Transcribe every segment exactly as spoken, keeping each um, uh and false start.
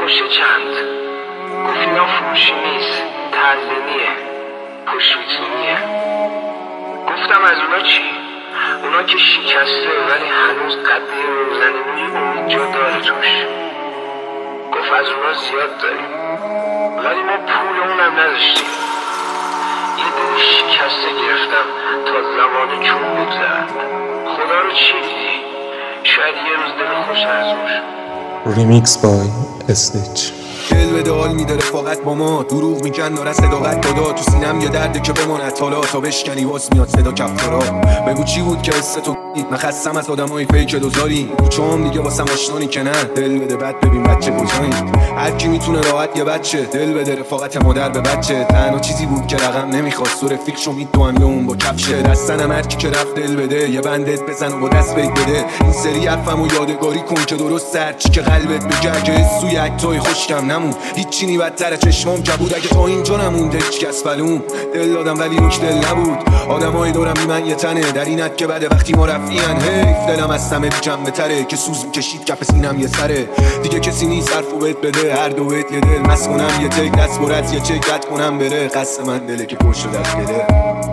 خوشه چند گفت اینا فروشی نیست، تزمینیه، پشت ویترینیه. گفتم از اونا چی؟ اونا که شکسته ولی هنوز قده روزنینی امید جا داره توش. گفت از اونا زیاد داریم ولی ما پول اونم نداشتیم. یه دل شکسته گرفتم تا زمان چون بگذرد. خدا رو چی دیدی؟ شاید یه روز دل خوش ازموش. ریمیکس بای اسنیچ. دل به دال میده رفاقت با ما، دروغ میگن داره صداقت دادا. تو سینم یه درده که بماند حالا تا بشکنی باز میاد صدا کفتارا. بگو چی بود که حس تو من خستم از آدمای فیک دوزاری. تو چون دیگه واسم آشنانی که نه، دل بده بعد ببین بچه کجایی. هر کی میتونه راحت یه بچه دل بده رفاقت مادر به بچه. تنها چیزی بود که رقم نمیخواست و رفیق شو میدوام یه اون با کفشه. دستنم هر کی که رفت دل بده یه بندت بزن و با دست بگ بده. این سری حرفمو یادگاری کن که درست سرچی که قلبت بگه که سوی اکتای خوشکم نمون. هیچی نی بدتره چشمام کبود اگه تا اینجا نمونده هیچ کس بلوم. دل دادم ولی روش دل نبود. آدمای دورم بی من یه تنه در اینت که بده وقتی ما رفیان. حیف دلم از سمه جمع تره که سوز میکشید کف سینم یه سره. دیگه کسی نیست حرفو بهت بده هر دو بهت یه دل مس کنم یه تک دست برد یه چک رد کنم بره. قصد من دله که پشت دست گله.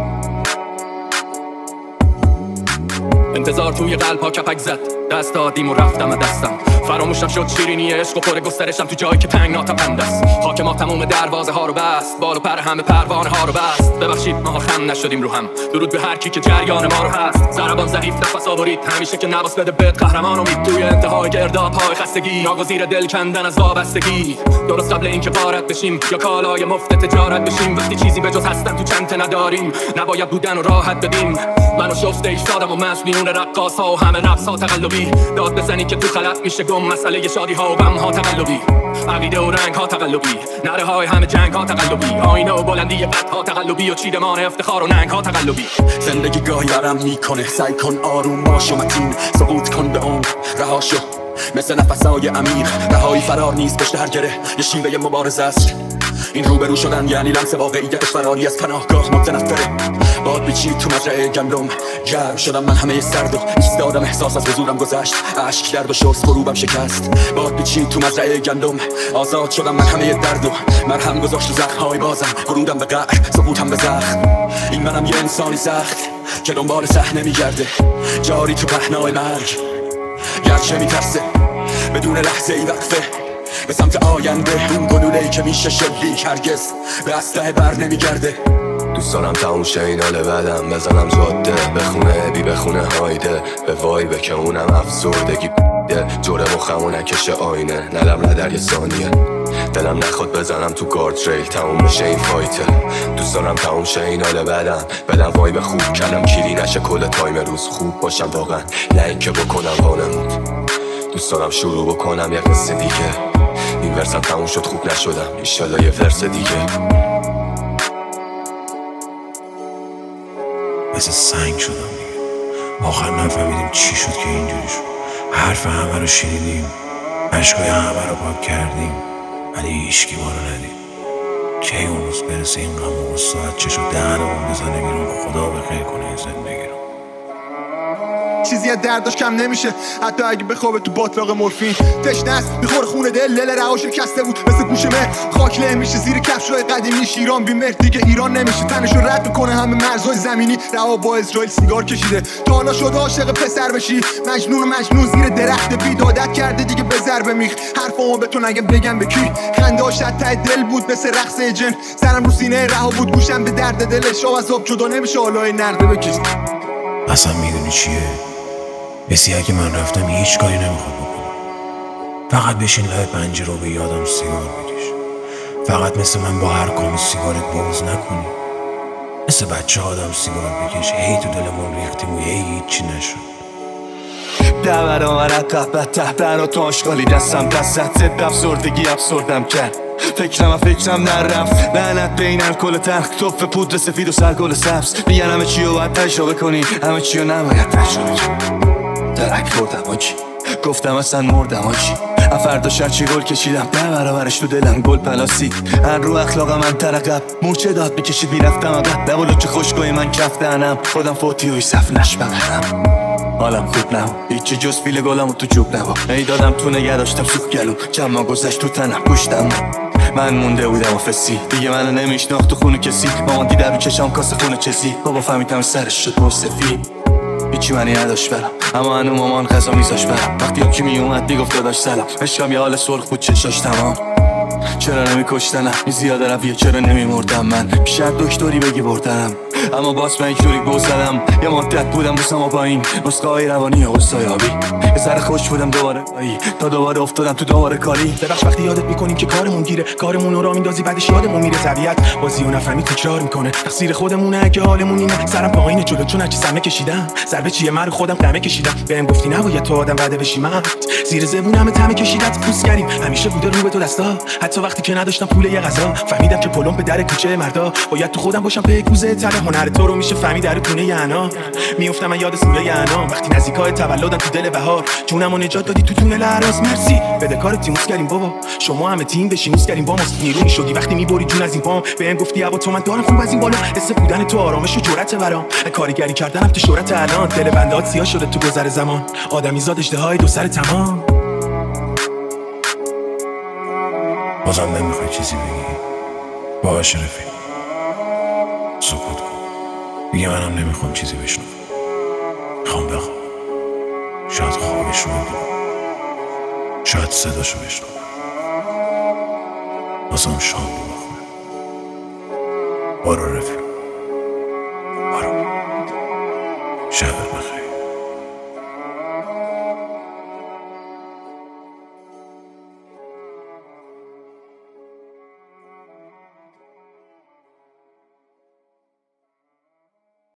انتظار توی قلب ها کپک زد، دست دادیم و رفتم دستم. فراموشم شد شیرینی عشق و پر گسترشم تو جایی که تنگ ناتپند است. خاک ما تموم دروازه ها رو بست، بال و پر همه پروانه ها رو بست. ببخشید ما خم نشدیم رو هم، درود به هر کی که جریان ما رو هست. ضربان ضعیف نفس آورید همیشه که نواس بده بد قهرمان امید. توی انتهای گرداب های خستگی ناگزیر دل کندن از وابستگی. درست قبل اینکه وارد بشیم یا کالای مفت تجارت بشیم. وقتی چیزی به جز هستن تو چنته نداریم نباید بودن و راحت بدیم. منو شفته ایستادم و مجنون رقاص ها و همه نفس ها تقلبی. داد بزنی که تو خلط میشه گم مسئله شادی ها و غم ها تقلبی. عقیده و رنگ ها تقلبی، نره های همه جنگ ها تقلبی. آینه و بلندی قد ها تقلبی و چیدمان افتخار و ننگ ها تقلبی. زندگی گاهی برم میکنه، سعی کن آروم باش و متین. سقوط کن به اون رها شو مثل نفسای عمیق. رهایی فرار نیست پشت هر گره یه شیوه مبارزه است. این روبرو شدن یعنی لمس واقعیت فراری از پناهگاه متنفره. باد بیچید تو مزرعه گندم، گرم شدم من همه سرد و ایستادم. احساس از حضورم گذشت، اشک درد و شست فروبم شکست. باد بیچید تو مزرعه گندم، آزاد شدم من همه درد و مرهم گذاشت و زخم‌های بازم. ورودم به قهر، سقوطم به زخم. این منم یه انسانی سخت که دنبال صحنه میگرده، جاری تو پهنای مرگ. گرچه میترسه بدون لحظه ای وقفه به سمت آینده. اون گلوله‌ای که میشه شلیک هرگز به اسلحه بر نمیگرده. دوست دارم تموم شه این حال بدم، بزنم جاده بخونه بی بخونه هایده. به وایبه که اونم افسردگی ده جوره مخمو نکشه آینه. ندم ندر یه ثانیه دلم نخواد بزنم تو گارد ریل تموم بشه این فایته. دوست دارم تموم شه این حال بدم، بدم وایب خوب کلم کلی نشه کل تایم روز خوب باشم واقعا، نه اینکه بکنم وانمود. دوست دارم شروع بکنم یه قصه دیگه، این ورسم تموم شد خوب نشدم ایشالله یه ورس دیگه. مثل سنگ شدم دیگه، آخر نفهمیدیم چی شد که اینجوری شد. حرف همه رو شنیدیم، عشقای همه رو پاک کردیم ولی هیچکی ما رو ندید. کی اون روز برسه این غم و ساعت چشو دهنمون بزنه بیرون، خدا بخیر کنه این زندگی رو. چیزی از درداش کم نمیشه حتی اگه بخوابه تو باطلاق مورفین. تشنه است میخوره خونه دل، لل رها شکسته بود مثل گوش مهر. خاک له میشه زیر کفشای قدیمی ایران بی مهر دیگه ایران نمیشه. تنشو رد میکنه همه مرزهای زمینی، رها با اسرائیل سیگار کشیده. تا حالا شده عاشق پسر بشی، مجنون و مجنون زیر درخت بید عادت کرده دیگه به ضرب میخ. حرفامو به تو نگم بگم به کی، خنده‌اش ته دل بود مثل رقص جن. سرم رو سینه رها بود گوشم به درد دلش، آب از آب جدا نمیشه حالای نرده بکش. اصلا میدونی چیه؟ بسی اگه من رفتم هیچ کاری نمیخواد بکنم، فقط بشین لای پنجره و به یادم سیگار بکش. فقط مثل من با هر کام سیگارت بغض نکنی، مثل بچه آدم سیگار بکش. هی تو دلمون ریختیم و هی هیچی نشد. ده برابر عقب ته برا تو آشغالی دستم دستت زد افسردگی افسردم کرد. فکرم فکرم نرفت لعنت بین الکل تلخ، توف پودر سفید و سرگل سبز. میگن همه چی رو باید تجربه کنی، همه چی رو نباید تجربه کنی. درک بردم آجی، گفتم اصلا مردم آجی. فردا شرچی گل کشیدم ده برابرش تو دلم گل پلاسید. هر رو اخلاق من ترقب مورچه داد میکشید میرفتم عقب. دبالو که خوشگاهی من کف دهنم خودم فوتی و صف نشبقم. حالم خوب نبود هیچی جز فیل گلم و تو جوب نبود ای دادم تو نگه داشتم سوخ گلو جمع گذشت تو تنم گوشتم من مونده بودم آفسی دیگه منو نمیشناخت تو خونه کسی مامان دیده رو چشام کاسه خونه چسی بابا فهمیدم سرش شد مصفی هیچی منی نداشت برم اما هنو مامان غذا میذاش برم وقتی یکی میومد میگفت داداش سلام عشقم یه حال سرخ بود چشاش تمام چرا نمی کشتنم این زیاده رویه چرا نمی مردم من بیشتر دکتری بگی بردنم اما باز من یک جوری بوزدم یه مدت بودم بوسم و پایین نسخه های روانی و غصایابی یه سر خوش بودم دوباره کاری تا دوباره افتادم تو دوباره کاری ببخش وقتی یادت میکنیم که کارمون گیره کارمون رو را میندازی بعدش یادمون میره طبیعت بازی و نفهمی تکرار میکنه تقصیر خودمونه اگه حالمون اینه سرم پایین جلو چون هرچی سمه کشیدم ضربه چیه من رو خودم قمه کشیدم بهم گفتی نباید تو آدم بده بشی من زیر زبونم تمه کشیدت پوست کردیم همیشه بوده رو به تو دستا حتی وقتی که نداشتم پول یه غذا فهمیدم که پلم به در کوچه مردا باید تو خودم باشم به کوزه تله هنر تو رو میشه فهمید در تونه یعنا میافتم من یاد سوره یعنا وقتی نزدیکای تولدم تو دل بهار جونمو نجات دادی تو تونه لراس مرسی بدهکار تیموس کردیم بابا شما همه تیم بشینوس کردیم با ما نیرو میشدی وقتی میبری جون از این پام بهم گفتی ابا تو من دارم خوب از این بالا حس بودن تو آرامش و جرأت برام کارگری کردنم تو شهرت الان دل بندات سیاه شده تو گذر زمان آدمی زاد اشتهای دو سر تمام بازم نمیخوای چیزی بگی باشه رفیق سکوت کن دیگه منم نمیخوام چیزی بشنوم میخوام بخوام شاید خوابش رو ببینم شاید صداشو بشنوم بازم شام بخورم برو رفیق برو شب بخیر